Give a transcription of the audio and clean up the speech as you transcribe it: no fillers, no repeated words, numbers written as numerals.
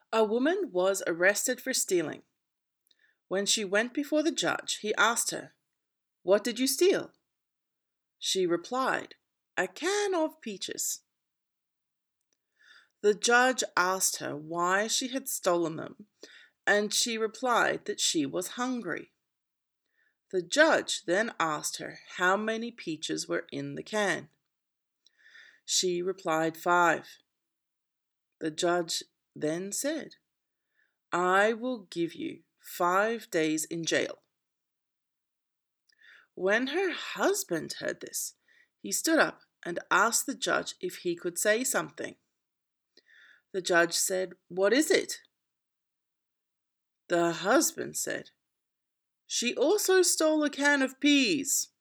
A woman was arrested for stealing. When she went before the judge, he asked her, "What did you steal?" She replied, "A can of peaches." The judge asked her why she had stolen them, and she replied that she was hungry. The judge then asked her how many peaches were in the can. She replied 5. The judge then said, "I will give you 5 days in jail." When her husband heard this, he stood up and asked the judge if he could say something. The judge said, "What is it?" The husband said, "She also stole a can of peas."